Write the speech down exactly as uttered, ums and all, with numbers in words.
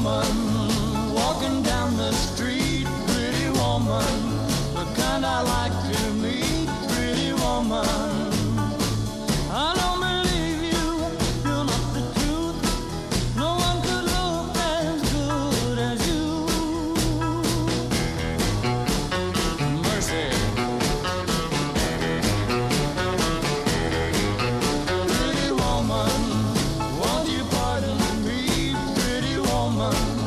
woman walking down the street, pretty woman, the kind I like to meet, pretty woman. I don't believe you, you're not the truth. No one could look as good as you. Mercy. Pretty woman, won't you pardon me, pretty woman?